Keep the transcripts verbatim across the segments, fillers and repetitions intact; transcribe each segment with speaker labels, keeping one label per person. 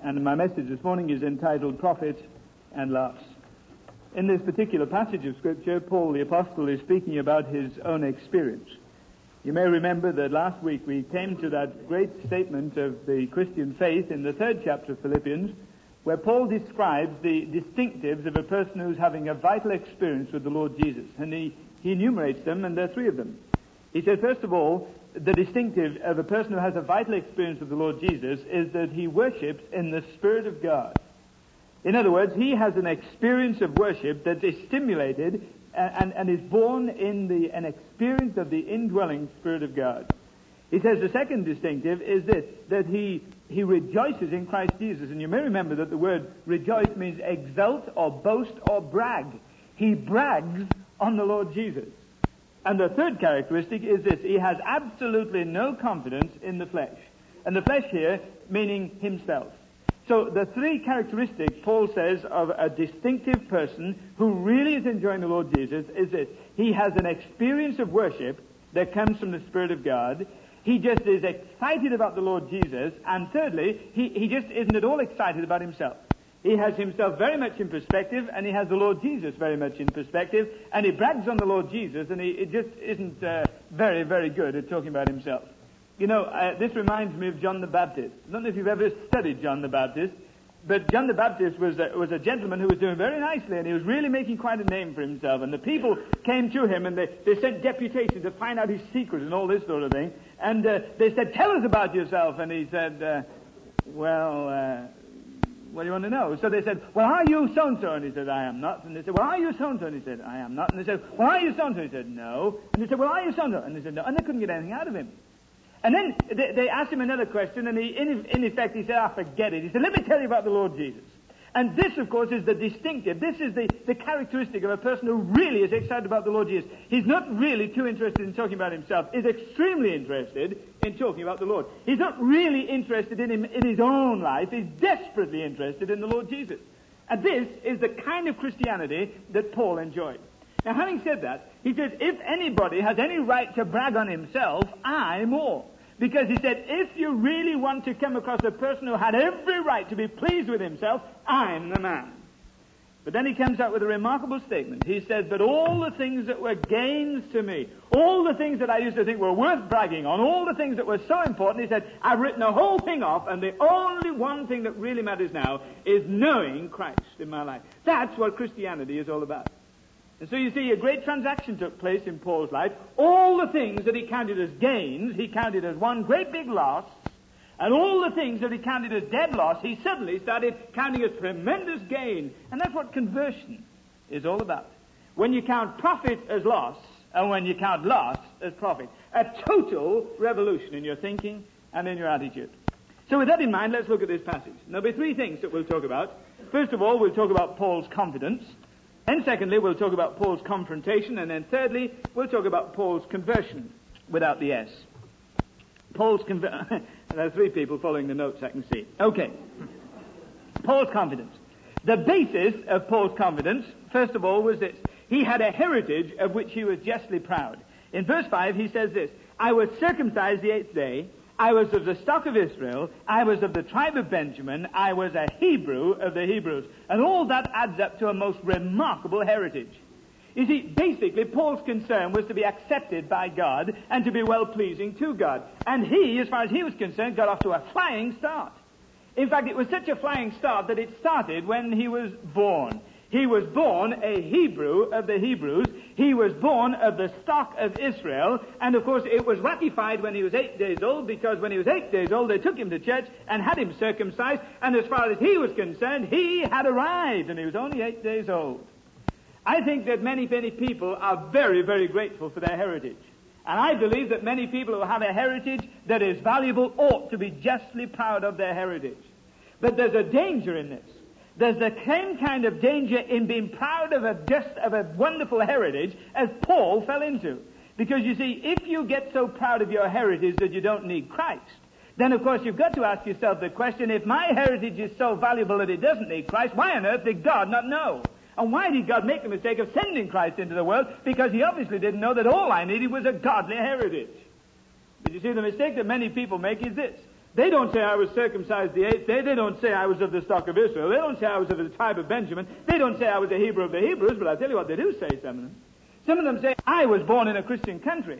Speaker 1: And my message this morning is entitled Profit and Loss. In this particular passage of Scripture, Paul the Apostle is speaking about his own experience. You may remember that last week we came to that great statement of the Christian faith in the third chapter of Philippians, where Paul describes the distinctives of a person who's having a vital experience with the Lord Jesus. And he, he enumerates them, and there are three of them. He says, first of all, the distinctive of a person who has a vital experience with the Lord Jesus is that he worships in the Spirit of God. In other words, he has an experience of worship that is stimulated and, and, and is born in the an experience of the indwelling Spirit of God. He says the second distinctive is this, that he, he rejoices in Christ Jesus. And you may remember that the word rejoice means exult or boast or brag. He brags on the Lord Jesus. And the third characteristic is this, he has absolutely no confidence in the flesh. And the flesh here meaning himself. So the three characteristics, Paul says, of a distinctive person who really is enjoying the Lord Jesus is this. He has an experience of worship that comes from the Spirit of God. He just is excited about the Lord Jesus. And thirdly, he, he just isn't at all excited about himself. He has himself very much in perspective, and he has the Lord Jesus very much in perspective, and he brags on the Lord Jesus, and he, he just isn't uh, very, very good at talking about himself. You know, uh, this reminds me of John the Baptist. I don't know if you've ever studied John the Baptist, but John the Baptist was a, was a gentleman who was doing very nicely, and he was really making quite a name for himself. And the people came to him, and they, they sent deputations to find out his secret and all this sort of thing. And uh, they said, "Tell us about yourself." And he said, uh, well, uh, what do you want to know? So they said, "Well, are you so-and-so?" And he said, "I am not." And they said, "Well, are you so-and-so?" And he said, "I am not." And they said, "Well, are you so-and-so?" And he said, "No." And they said, "Well, are you so-and-so?" And they said, "No." And they couldn't get anything out of him. And then they, they asked him another question, and he, in, in effect, he said, "Ah, forget it." He said, "Let me tell you about the Lord Jesus." And this, of course, is the distinctive. This is the, the characteristic of a person who really is excited about the Lord Jesus. He's not really too interested in talking about himself. He's extremely interested in talking about the Lord. He's not really interested in him in his own life. He's desperately interested in the Lord Jesus. And this is the kind of Christianity that Paul enjoyed. Now, having said that, he says, if anybody has any right to brag on himself, I more. Because he said, if you really want to come across a person who had every right to be pleased with himself, I'm the man. But then he comes out with a remarkable statement. He says, but all the things that were gains to me, all the things that I used to think were worth bragging on, all the things that were so important, he said, I've written the whole thing off, and the only one thing that really matters now is knowing Christ in my life. That's what Christianity is all about. And so you see, a great transaction took place in Paul's life. All the things that he counted as gains, he counted as one great big loss. And all the things that he counted as dead loss, he suddenly started counting as tremendous gain. And that's what conversion is all about. When you count profit as loss, and when you count loss as profit. A total revolution in your thinking and in your attitude. So with that in mind, let's look at this passage. There'll be three things that we'll talk about. First of all, we'll talk about Paul's confidence. And secondly, we'll talk about Paul's confrontation. And then thirdly, we'll talk about Paul's conversion without the S. Paul's conversion. There are three people following the notes I can see. Okay. Paul's confidence. The basis of Paul's confidence, first of all, was this. He had a heritage of which he was justly proud. In verse five, he says this, I was circumcised the eighth day. I was of the stock of Israel. I was of the tribe of Benjamin. I was a Hebrew of the Hebrews. And all that adds up to a most remarkable heritage. You see, basically, Paul's concern was to be accepted by God and to be well-pleasing to God. And he, as far as he was concerned, got off to a flying start. In fact, it was such a flying start that it started when he was born. He was born a Hebrew of the Hebrews. He was born of the stock of Israel. And, of course, it was ratified when he was eight days old, because when he was eight days old, they took him to church and had him circumcised. And as far as he was concerned, he had arrived, and he was only eight days old. I think that many, many people are very, very grateful for their heritage. And I believe that many people who have a heritage that is valuable ought to be justly proud of their heritage. But there's a danger in this. There's the same kind of danger in being proud of a just of a wonderful heritage as Paul fell into. Because you see, if you get so proud of your heritage that you don't need Christ, then of course you've got to ask yourself the question, if my heritage is so valuable that it doesn't need Christ, why on earth did God not know? And why did God make the mistake of sending Christ into the world? Because he obviously didn't know that all I needed was a godly heritage. But you see, the mistake that many people make is this. They don't say I was circumcised the eighth day. They don't say I was of the stock of Israel. They don't say I was of the tribe of Benjamin. They don't say I was a Hebrew of the Hebrews, but I'll tell you what they do say, some of them. Some of them say, I was born in a Christian country.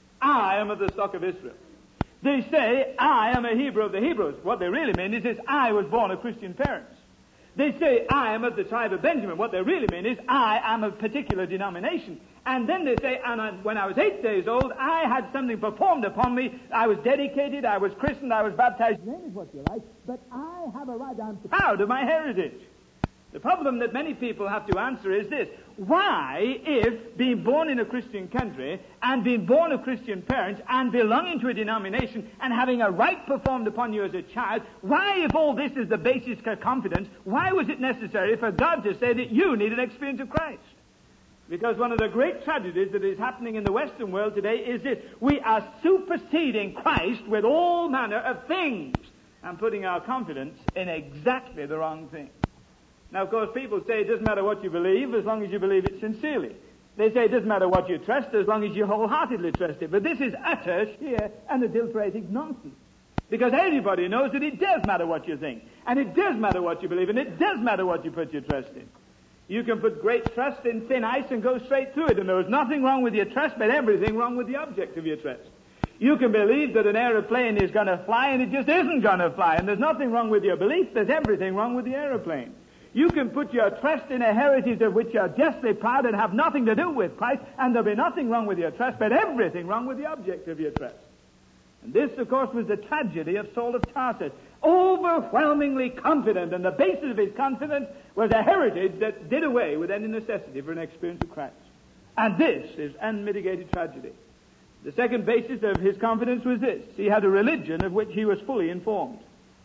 Speaker 1: I am of the stock of Israel. They say, I am a Hebrew of the Hebrews. What they really mean is this, I was born of Christian parents. They say, I am of the tribe of Benjamin. What they really mean is, I am of a particular denomination. And then they say, and I, when I was eight days old, I had something performed upon me. I was dedicated, I was christened, I was baptized. Name is what you like, but I have a right, I'm proud of my heritage. The problem that many people have to answer is this. Why, if being born in a Christian country and being born of Christian parents and belonging to a denomination and having a right performed upon you as a child, why, if all this is the basis for confidence, why was it necessary for God to say that you need an experience of Christ? Because one of the great tragedies that is happening in the Western world today is this. We are superseding Christ with all manner of things and putting our confidence in exactly the wrong thing. Now, of course, people say it doesn't matter what you believe as long as you believe it sincerely. They say it doesn't matter what you trust as long as you wholeheartedly trust it. But this is utter, sheer, and adulterated nonsense. Because everybody knows that it does matter what you think. And it does matter what you believe. And it does matter what you put your trust in. You can put great trust in thin ice and go straight through it. And there is nothing wrong with your trust, but everything wrong with the object of your trust. You can believe that an aeroplane is going to fly, and it just isn't going to fly. And there's nothing wrong with your belief. There's everything wrong with the aeroplane. You can put your trust in a heritage of which you're justly proud and have nothing to do with Christ, and there'll be nothing wrong with your trust, but everything wrong with the object of your trust. And this, of course, was the tragedy of Saul of Tarsus. Overwhelmingly confident, and the basis of his confidence was a heritage that did away with any necessity for an experience of Christ. And this is unmitigated tragedy. The second basis of his confidence was this. He had a religion of which he was fully informed.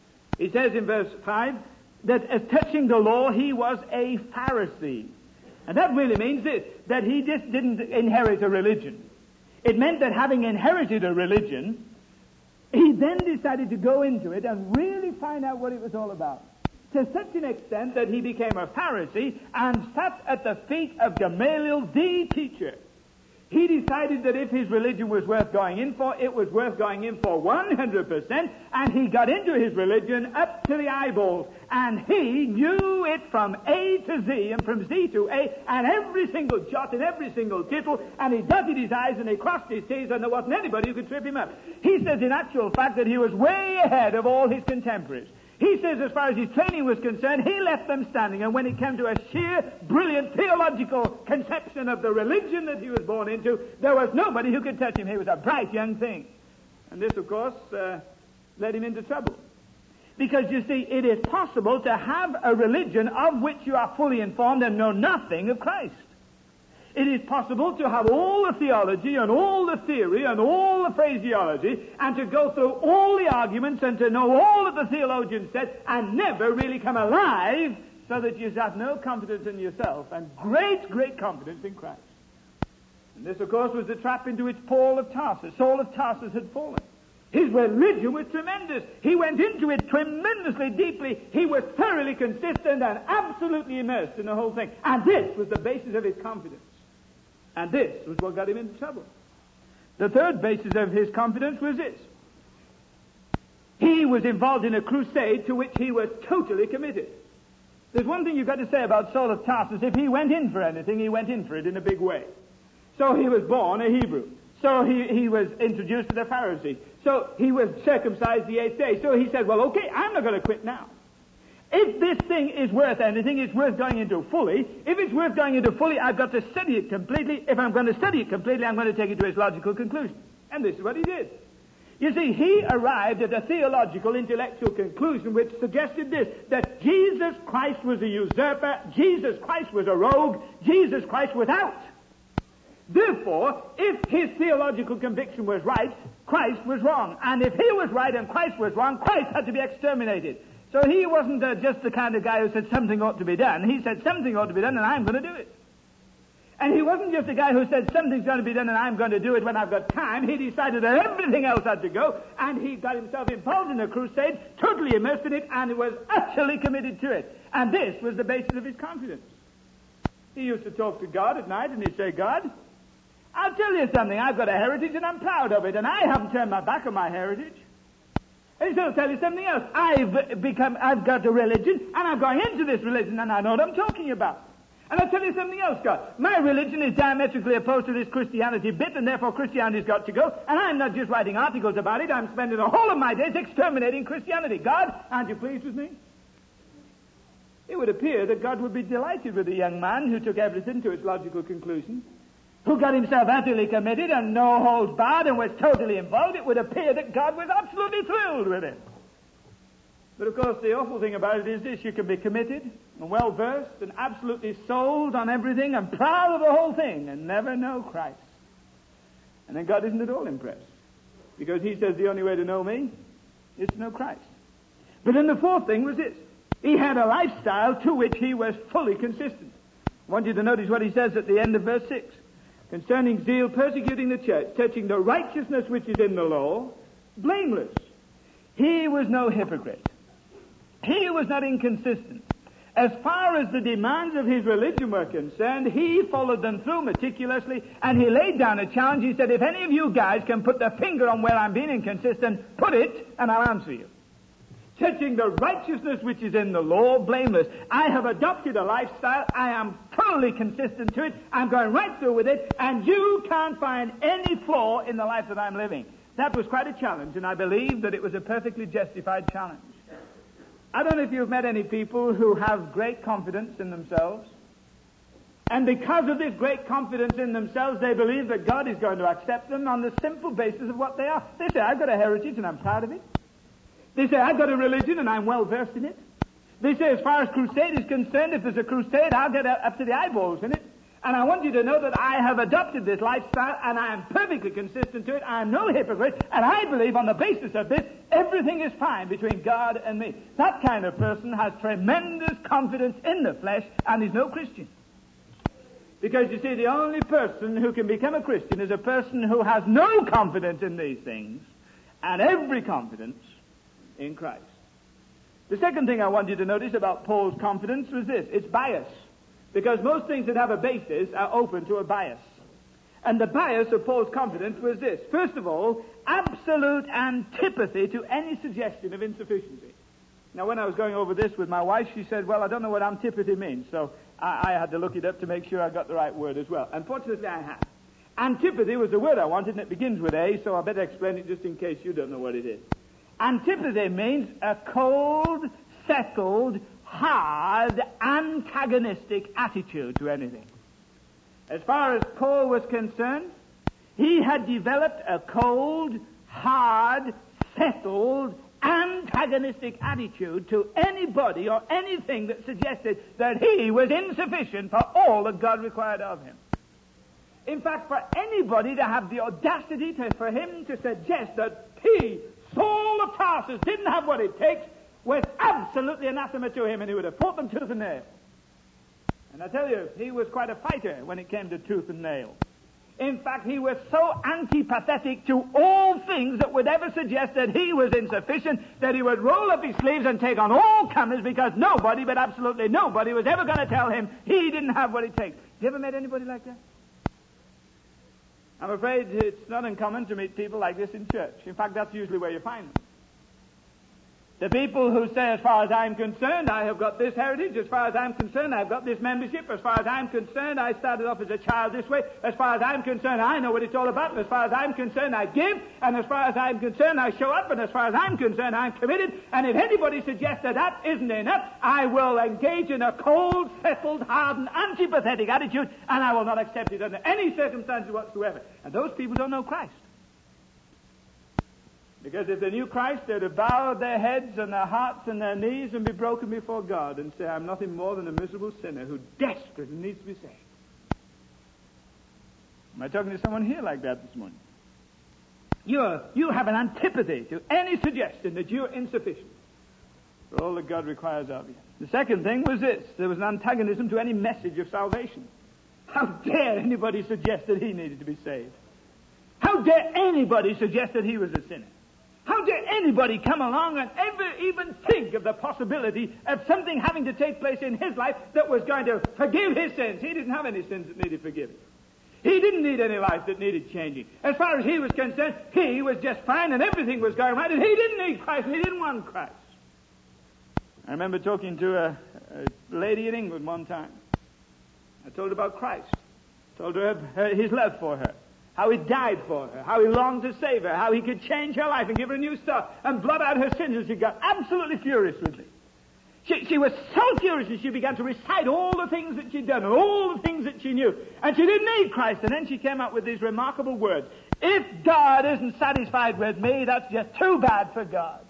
Speaker 1: He says in verse five, that as touching the law, he was a Pharisee. And that really means this, that he just didn't inherit a religion. It meant that having inherited a religion, he then decided to go into it and really find out what it was all about. To such an extent that he became a Pharisee and sat at the feet of Gamaliel, the teacher. He decided that if his religion was worth going in for, it was worth going in for one hundred percent, and he got into his religion up to the eyeballs, and he knew it from A to Z, and from Z to A, and every single jot and every single tittle, and he dotted his I's and he crossed his T's, and there wasn't anybody who could trip him up. He says in actual fact that he was way ahead of all his contemporaries. He says as far as his training was concerned, he left them standing. And when it came to a sheer, brilliant, theological conception of the religion that he was born into, there was nobody who could touch him. He was a bright young thing. And this, of course, uh, led him into trouble. Because, you see, it is possible to have a religion of which you are fully informed and know nothing of Christ. It is possible to have all the theology and all the theory and all the phraseology and to go through all the arguments and to know all that the theologians said and never really come alive so that you have no confidence in yourself and great, great confidence in Christ. And this, of course, was the trap into which Paul of Tarsus, Saul of Tarsus had fallen. His religion was tremendous. He went into it tremendously deeply. He was thoroughly consistent and absolutely immersed in the whole thing. And this was the basis of his confidence. And this was what got him into trouble. The third basis of his confidence was this. He was involved in a crusade to which he was totally committed. There's one thing you've got to say about Saul of Tarsus. If he went in for anything, he went in for it in a big way. So he was born a Hebrew. So he, he was introduced to the Pharisees. So he was circumcised the eighth day. So he said, well, okay, I'm not going to quit now. If this thing is worth anything, it's worth going into fully. If it's worth going into fully, I've got to study it completely. If I'm going to study it completely, I'm going to take it to its logical conclusion. And this is what he did. You see, he arrived at a theological, intellectual conclusion which suggested this, that Jesus Christ was a usurper, Jesus Christ was a rogue, Jesus Christ was out. Therefore, if his theological conviction was right, Christ was wrong. And if he was right and Christ was wrong, Christ had to be exterminated. So he wasn't uh, just the kind of guy who said something ought to be done. He said something ought to be done and I'm going to do it. And he wasn't just a guy who said something's going to be done and I'm going to do it when I've got time. He decided that everything else had to go, and he got himself involved in a crusade, totally immersed in it, and was utterly committed to it. And this was the basis of his confidence. He used to talk to God at night and he'd say, God, I'll tell you something. I've got a heritage and I'm proud of it, and I haven't turned my back on my heritage. And he'll tell you something else. I've become, I've got a religion, and I'm going into this religion, and I know what I'm talking about. And I'll tell you something else, God. My religion is diametrically opposed to this Christianity bit, and therefore Christianity's got to go. And I'm not just writing articles about it. I'm spending the whole of my days exterminating Christianity. God, aren't you pleased with me? It would appear that God would be delighted with a young man who took everything to its logical conclusion, who got himself utterly committed and no holds barred and was totally involved. It would appear that God was absolutely thrilled with him. But of course, the awful thing about it is this: you can be committed and well-versed and absolutely sold on everything and proud of the whole thing and never know Christ. And then God isn't at all impressed, because he says the only way to know me is to know Christ. But then the fourth thing was this: he had a lifestyle to which he was fully consistent. I want you to notice what he says at the end of verse six. Concerning zeal persecuting the church, touching the righteousness which is in the law, blameless. He was no hypocrite. He was not inconsistent. As far as the demands of his religion were concerned, he followed them through meticulously, and he laid down a challenge. He said, if any of you guys can put the finger on where I'm being inconsistent, put it, and I'll answer you. Touching the righteousness which is in the law, blameless. I have adopted a lifestyle. I am totally consistent to it. I'm going right through with it, and you can't find any flaw in the life that I'm living. That was quite a challenge, and I believe that it was a perfectly justified challenge. I don't know if you've met any people who have great confidence in themselves, and because of this great confidence in themselves, they believe that God is going to accept them on the simple basis of what they are. They say, I've got a heritage and I'm proud of it. They say, I've got a religion and I'm well versed in it. They say, as far as crusade is concerned, if there's a crusade, I'll get up to the eyeballs in it. And I want you to know that I have adopted this lifestyle, and I am perfectly consistent to it. I am no hypocrite, and I believe on the basis of this, everything is fine between God and me. That kind of person has tremendous confidence in the flesh and is no Christian. Because, you see, the only person who can become a Christian is a person who has no confidence in these things, and every confidence in Christ. The second thing I want you to notice about Paul's confidence was this: it's bias. Because most things that have a basis are open to a bias. And the bias of Paul's confidence was this: first of all, absolute antipathy to any suggestion of insufficiency. Now, when I was going over this with my wife, she said, well, I don't know what antipathy means, so I, I had to look it up to make sure I got the right word as well. Unfortunately, I have. Antipathy was the word I wanted, and it begins with A, so I better explain it just in case you don't know what it is. Antipathy means a cold, settled, hard, antagonistic attitude to anything. As far as Paul was concerned, he had developed a cold, hard, settled, antagonistic attitude to anybody or anything that suggested that he was insufficient for all that God required of him. In fact, for anybody to have the audacity to, for him to suggest that he, Saul of Tarsus, didn't have what it takes, was absolutely anathema to him, and he would have fought them tooth and nail. And I tell you, he was quite a fighter when it came to tooth and nail. In fact, he was so antipathetic to all things that would ever suggest that he was insufficient, that he would roll up his sleeves and take on all comers, because nobody, but absolutely nobody, was ever going to tell him he didn't have what it takes. Have you ever met anybody like that? I'm afraid it's not uncommon to meet people like this in church. In fact, that's usually where you find them. The people who say, as far as I'm concerned, I have got this heritage. As far as I'm concerned, I've got this membership. As far as I'm concerned, I started off as a child this way. As far as I'm concerned, I know what it's all about. And as far as I'm concerned, I give. And as far as I'm concerned, I show up. And as far as I'm concerned, I'm committed. And if anybody suggests that that isn't enough, I will engage in a cold, settled, hardened, antipathetic attitude, and I will not accept it under any circumstances whatsoever. And those people don't know Christ. Because if they knew Christ, they'd have bowed their heads and their hearts and their knees and be broken before God and say, I'm nothing more than a miserable sinner who desperately needs to be saved. Am I talking to someone here like that this morning? You're, you have an antipathy to any suggestion that you're insufficient for all that God requires of you. The second thing was this: there was an antagonism to any message of salvation. How dare anybody suggest that he needed to be saved? How dare anybody suggest that he was a sinner? How dare anybody come along and ever even think of the possibility of something having to take place in his life that was going to forgive his sins? He didn't have any sins that needed forgiving. He didn't need any life that needed changing. As far as he was concerned, he was just fine and everything was going right, and he didn't need Christ and he didn't want Christ. I remember talking to a, a lady in England one time. I told her about Christ. Told her, her his love for her. How he died for her. How he longed to save her. How he could change her life and give her a new start and blot out her sins. And she got absolutely furious with me. She, she was so furious that she began to recite all the things that she'd done and all the things that she knew. And she didn't need Christ. And then she came up with these remarkable words. If God isn't satisfied with me, that's just too bad for God.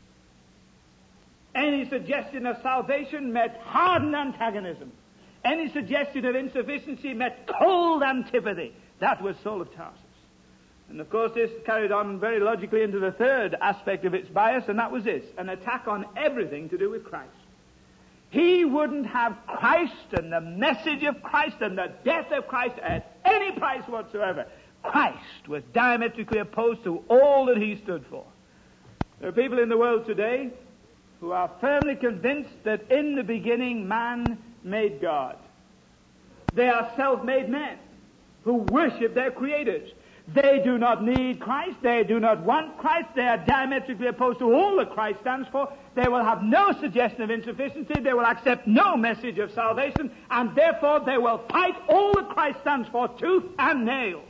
Speaker 1: Any suggestion of salvation met hardened antagonism. Any suggestion of insufficiency met cold antipathy. That was Saul of Tarsus. And of course this carried on very logically into the third aspect of its bias, and that was this, an attack on everything to do with Christ. He wouldn't have Christ and the message of Christ and the death of Christ at any price whatsoever. Christ was diametrically opposed to all that he stood for. There are people in the world today who are firmly convinced that in the beginning man made God. They are self-made men who worship their creators. They do not need Christ. They do not want Christ. They are diametrically opposed to all that Christ stands for. They will have no suggestion of insufficiency. They will accept no message of salvation. And therefore they will fight all that Christ stands for tooth and nail.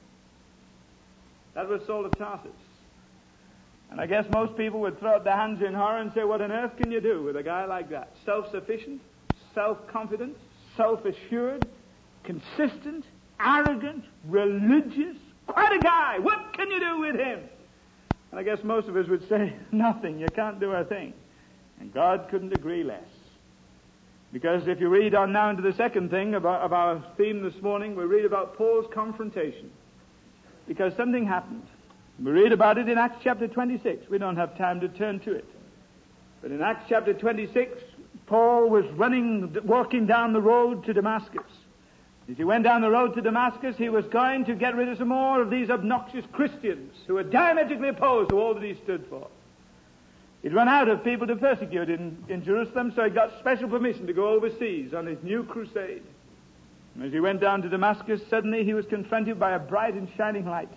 Speaker 1: That was Saul of Tarsus. And I guess most people would throw up their hands in horror and say, what on earth can you do with a guy like that? Self-sufficient, self-confident, self-assured, consistent, arrogant, religious, quite a guy. What can you do with him? And I guess most of us would say, nothing. You can't do a thing. And God couldn't agree less. Because if you read on now into the second thing of our, of our theme this morning, we read about Paul's confrontation. Because something happened. We read about it in Acts chapter twenty-six. We don't have time to turn to it. But in Acts chapter twenty-six, Paul was running, walking down the road to Damascus. As he went down the road to Damascus, he was going to get rid of some more of these obnoxious Christians who were diametrically opposed to all that he stood for. He'd run out of people to persecute in, in Jerusalem, so he got special permission to go overseas on his new crusade. And as he went down to Damascus, suddenly he was confronted by a bright and shining light.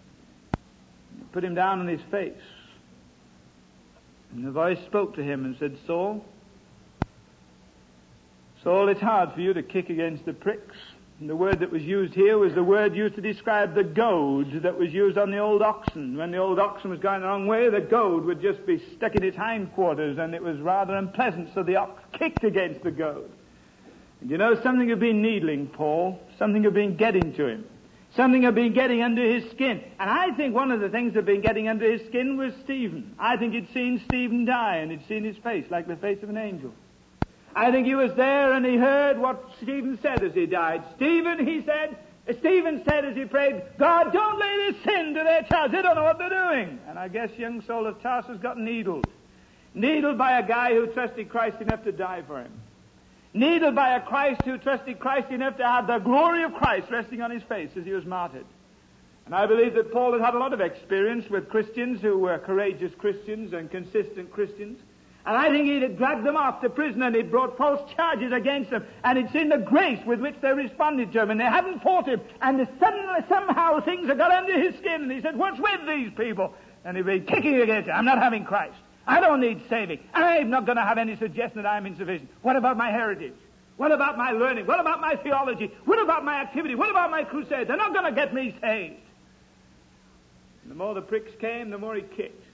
Speaker 1: It put him down on his face. And the voice spoke to him and said, Saul, Saul, it's hard for you to kick against the pricks. And the word that was used here was the word used to describe the goad that was used on the old oxen. When the old oxen was going the wrong way, the goad would just be stuck in its hindquarters, and it was rather unpleasant, so the ox kicked against the goad. And you know, something had been needling Paul. Something had been getting to him. Something had been getting under his skin. And I think one of the things that had been getting under his skin was Stephen. I think he'd seen Stephen die, and he'd seen his face like the face of an angel. I think he was there and he heard what Stephen said as he died. Stephen, he said, Stephen said as he prayed, God, don't lay this sin to their charge. They don't know what they're doing. And I guess young Saul of Tarsus got needled. Needled by a guy who trusted Christ enough to die for him. Needled by a Christ who trusted Christ enough to have the glory of Christ resting on his face as he was martyred. And I believe that Paul had had a lot of experience with Christians who were courageous Christians and consistent Christians. And I think he'd dragged them off to prison and he'd brought false charges against them. And he'd seen the grace with which they responded to him. And they hadn't fought him. And suddenly, somehow, things had got under his skin. And he said, what's with these people? And he'd be kicking against them. I'm not having Christ. I don't need saving. I'm not going to have any suggestion that I'm insufficient. What about my heritage? What about my learning? What about my theology? What about my activity? What about my crusade? They're not going to get me saved. And the more the pricks came, the more he kicked.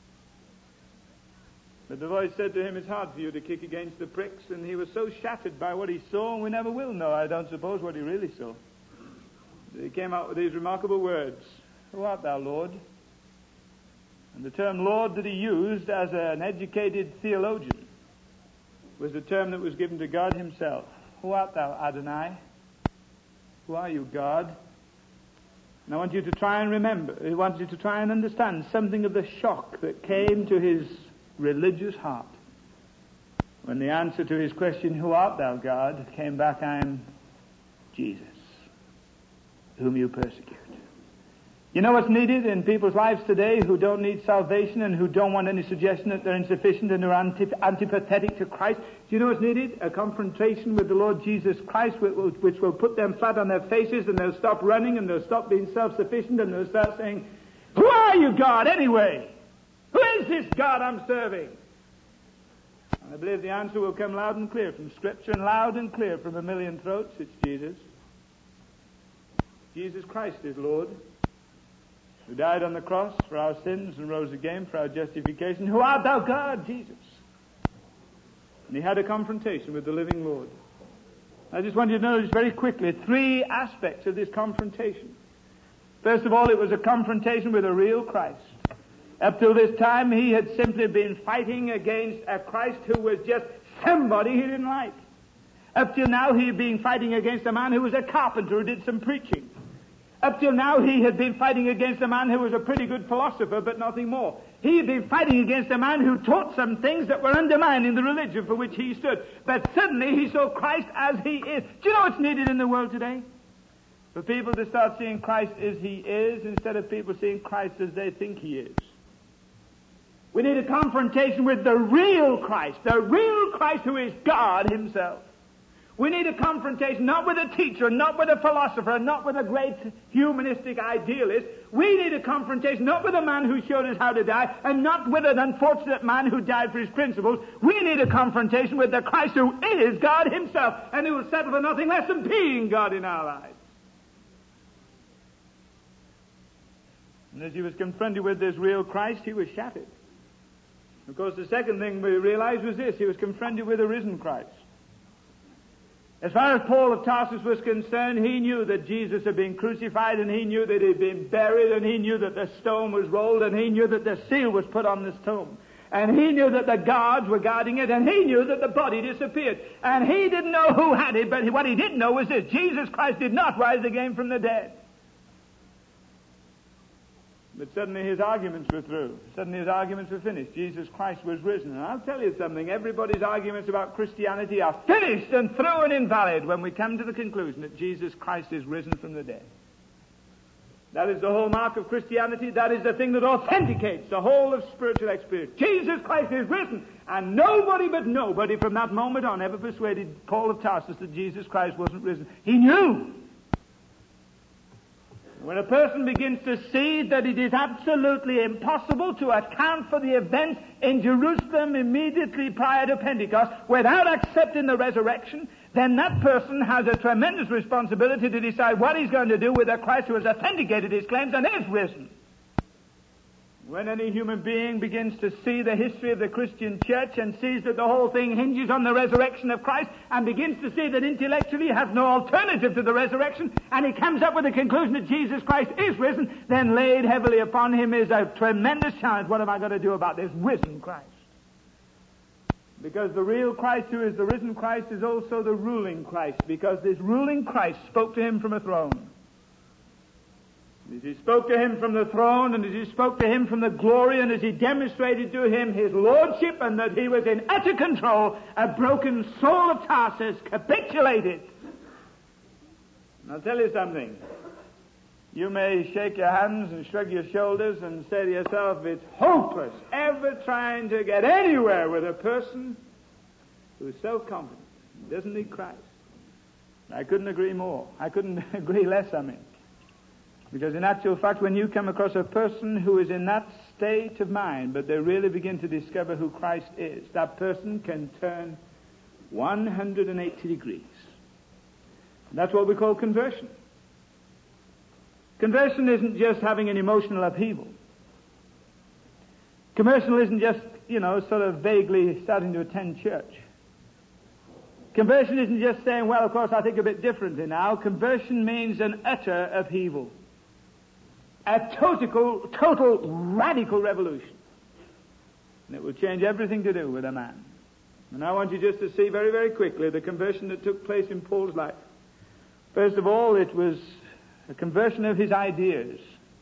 Speaker 1: But the voice said to him, it's hard for you to kick against the pricks, and he was so shattered by what he saw, and we never will know, I don't suppose, what he really saw. He came out with these remarkable words, who art thou, Lord? And the term Lord that he used as an educated theologian was the term that was given to God himself. Who art thou, Adonai? Who are you, God? And I want you to try and remember, I want you to try and understand something of the shock that came to his religious heart when the answer to his question, who art thou, God, came back, I am Jesus, whom you persecute. You know what's needed in people's lives today who don't need salvation and who don't want any suggestion that they're insufficient and are antip- antipathetic to Christ? Do you know what's needed? A confrontation with the Lord Jesus Christ which will, which will put them flat on their faces, and they'll stop running and they'll stop being self-sufficient and they'll start saying, "Who are you, God, anyway? Who is this God I'm serving?" And I believe the answer will come loud and clear from Scripture, and loud and clear from a million throats. It's Jesus. Jesus Christ is Lord, who died on the cross for our sins and rose again for our justification. Who art thou, God? Jesus. And he had a confrontation with the living Lord. I just want you to notice very quickly three aspects of this confrontation. First of all, it was a confrontation with a real Christ. Up till this time, he had simply been fighting against a Christ who was just somebody he didn't like. Up till now, he had been fighting against a man who was a carpenter who did some preaching. Up till now, he had been fighting against a man who was a pretty good philosopher, but nothing more. He had been fighting against a man who taught some things that were undermining the religion for which he stood. But suddenly, he saw Christ as he is. Do you know what's needed in the world today? For people to start seeing Christ as he is, instead of people seeing Christ as they think he is. We need a confrontation with the real Christ, the real Christ who is God himself. We need a confrontation not with a teacher, not with a philosopher, not with a great humanistic idealist. We need a confrontation not with a man who showed us how to die, and not with an unfortunate man who died for his principles. We need a confrontation with the Christ who is God himself, and who will settle for nothing less than being God in our lives. And as he was confronted with this real Christ, he was shattered. Of course, the second thing we realized was this: he was confronted with a risen Christ. As far as Paul of Tarsus was concerned, he knew that Jesus had been crucified, and he knew that he had been buried, and he knew that the stone was rolled, and he knew that the seal was put on this tomb. And he knew that the guards were guarding it, and he knew that the body disappeared. And he didn't know who had it, but what he did know was this: Jesus Christ did not rise again from the dead. But suddenly his arguments were through. Suddenly his arguments were finished. Jesus Christ was risen. And I'll tell you something, everybody's arguments about Christianity are finished and through and invalid when we come to the conclusion that Jesus Christ is risen from the dead. That is the whole mark of Christianity. That is the thing that authenticates the whole of spiritual experience. Jesus Christ is risen. And nobody but nobody from that moment on ever persuaded Paul of Tarsus that Jesus Christ wasn't risen. He knew. When a person begins to see that it is absolutely impossible to account for the events in Jerusalem immediately prior to Pentecost without accepting the resurrection, then that person has a tremendous responsibility to decide what he's going to do with a Christ who has authenticated his claims and is risen. When any human being begins to see the history of the Christian church and sees that the whole thing hinges on the resurrection of Christ, and begins to see that intellectually he has no alternative to the resurrection, and he comes up with the conclusion that Jesus Christ is risen, then laid heavily upon him is a tremendous challenge. What am I going to do about this risen Christ? Because the real Christ, who is the risen Christ, is also the ruling Christ, because this ruling Christ spoke to him from a throne. As he spoke to him from the throne, and as he spoke to him from the glory, and as he demonstrated to him his lordship and that he was in utter control, a broken soul of Tarsus capitulated. And I'll tell you something. You may shake your hands and shrug your shoulders and say to yourself, it's hopeless ever trying to get anywhere with a person who's self-confident, doesn't need Christ. I couldn't agree more. I couldn't agree less, I mean. Because in actual fact, when you come across a person who is in that state of mind, but they really begin to discover who Christ is, that person can turn one hundred eighty degrees. And that's what we call conversion. Conversion isn't just having an emotional upheaval. Conversion isn't just, you know, sort of vaguely starting to attend church. Conversion isn't just saying, well, of course, I think a bit differently now. Conversion means an utter upheaval. A total, total radical revolution. And it will change everything to do with a man. And I want you just to see very, very quickly the conversion that took place in Paul's life. First of all, it was a conversion of his ideas.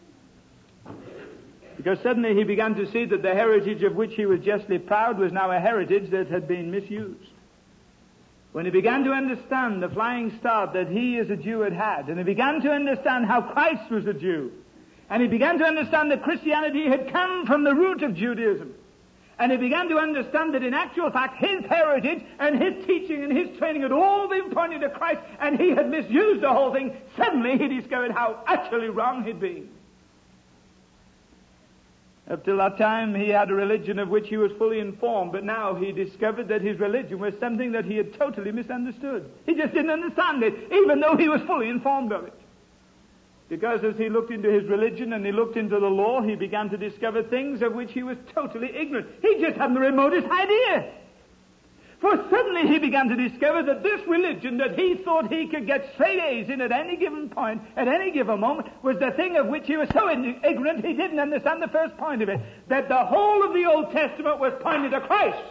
Speaker 1: Because suddenly he began to see that the heritage of which he was justly proud was now a heritage that had been misused. When he began to understand the flying start that he as a Jew had had, and he began to understand how Christ was a Jew, And he began to understand that Christianity had come from the root of Judaism. And he began to understand that in actual fact his heritage and his teaching and his training had all been pointing to Christ, and he had misused the whole thing. Suddenly he discovered how utterly wrong he'd been. Up till that time he had a religion of which he was fully informed, but now he discovered that his religion was something that he had totally misunderstood. He just didn't understand it, even though he was fully informed of it. Because as he looked into his religion and he looked into the law, he began to discover things of which he was totally ignorant. He just hadn't the remotest idea. For suddenly he began to discover that this religion that he thought he could get straight A's in at any given point, at any given moment, was the thing of which he was so ignorant he didn't understand the first point of it. That the whole of the Old Testament was pointing to Christ.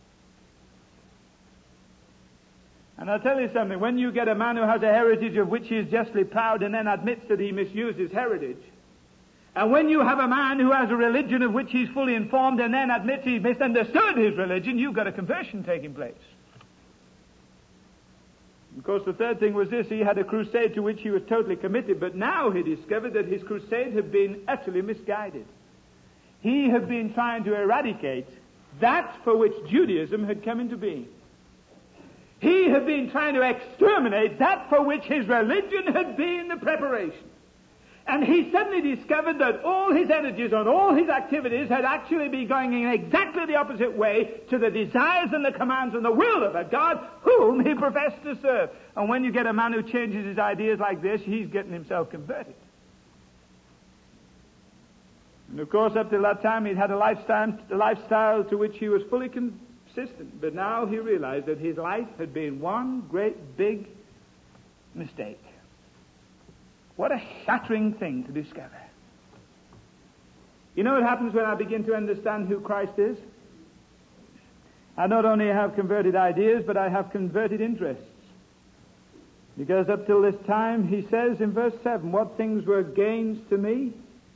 Speaker 1: And I'll tell you something, when you get a man who has a heritage of which he is justly proud and then admits that he misused his heritage, and when you have a man who has a religion of which he's fully informed and then admits he misunderstood his religion, you've got a conversion taking place. Of course, the third thing was this: he had a crusade to which he was totally committed, but now he discovered that his crusade had been utterly misguided. He had been trying to eradicate that for which Judaism had come into being. He had been trying to exterminate that for which his religion had been the preparation. And he suddenly discovered that all his energies and all his activities had actually been going in exactly the opposite way to the desires and the commands and the will of a God whom he professed to serve. And when you get a man who changes his ideas like this, he's getting himself converted. And of course, up till that time, he'd had a lifestyle, a lifestyle to which he was fully consistent. But now he realized that his life had been one great big mistake. What a shattering thing to discover. You know what happens when I begin to understand who Christ is? I not only have converted ideas, but I have converted interests. Because up till this time, he says in verse seven, what things were gains to me?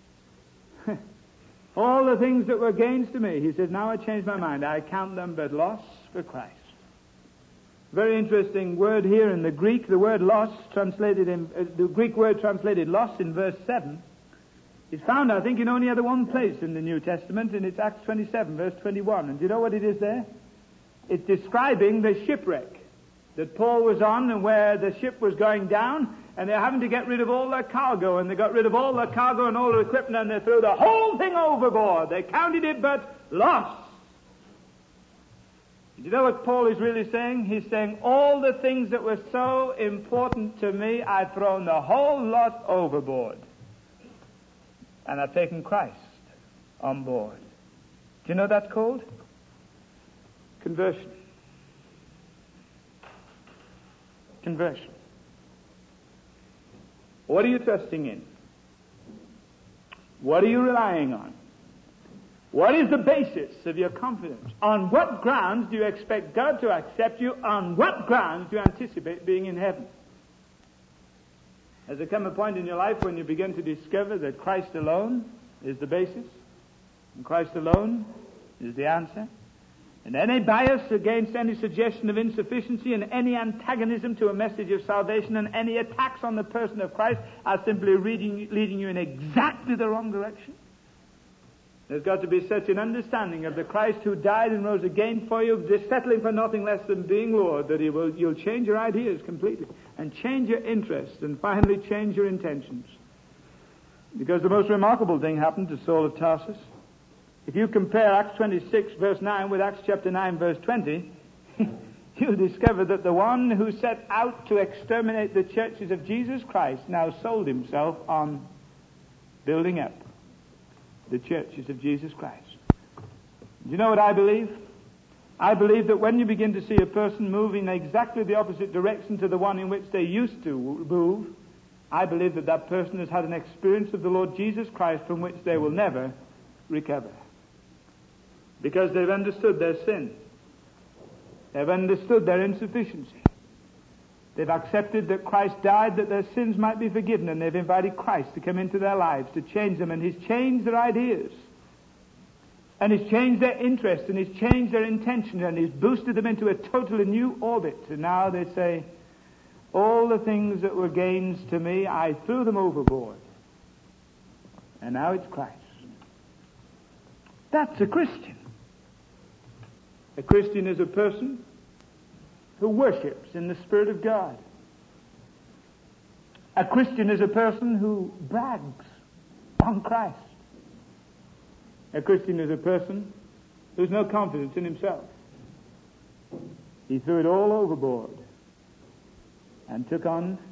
Speaker 1: All the things that were gains to me. He says, now I changed my mind. I count them but loss for Christ. Very interesting word here in the Greek. The word loss translated in, uh, the Greek word translated loss in verse seven is found, I think, in only other one place in the New Testament, and it's Acts twenty-seven, verse twenty-one. And do you know what it is there? It's describing the shipwreck that Paul was on, and where the ship was going down, and they're having to get rid of all their cargo, and they got rid of all their cargo and all their equipment, and they threw the whole thing overboard. They counted it but loss. Do you know what Paul is really saying? He's saying, all the things that were so important to me, I've thrown the whole lot overboard. And I've taken Christ on board. Do you know what that's called? Conversion. Conversion. What are you trusting in? What are you relying on? What is the basis of your confidence? On what grounds do you expect God to accept you? On what grounds do you anticipate being in heaven? Has there come a point in your life when you begin to discover that Christ alone is the basis, and Christ alone is the answer? And any bias against any suggestion of insufficiency and any antagonism to a message of salvation and any attacks on the person of Christ are simply leading, leading you in exactly the wrong direction? There's got to be such an understanding of the Christ who died and rose again for you, just settling for nothing less than being Lord, that he will, you'll change your ideas completely and change your interests and finally change your intentions. Because the most remarkable thing happened to Saul of Tarsus. If you compare Acts twenty-six, verse nine, with Acts chapter nine, verse twenty, you'll discover that the one who set out to exterminate the churches of Jesus Christ now sold himself on building up the churches of Jesus Christ. Do you know what I believe? I believe that when you begin to see a person move in exactly the opposite direction to the one in which they used to move, I believe that that person has had an experience of the Lord Jesus Christ from which they will never recover. Because they've understood their sin. They've understood their insufficiency. They've accepted that Christ died that their sins might be forgiven, and they've invited Christ to come into their lives to change them, and he's changed their ideas. And he's changed their interest, and he's changed their intention, and he's boosted them into a totally new orbit. And now they say, all the things that were gains to me, I threw them overboard. and now it's Christ. That's a Christian. A Christian is a person who worships in the Spirit of God. A Christian is a person who brags on Christ. A Christian is a person who has no confidence in himself. He threw it all overboard and took on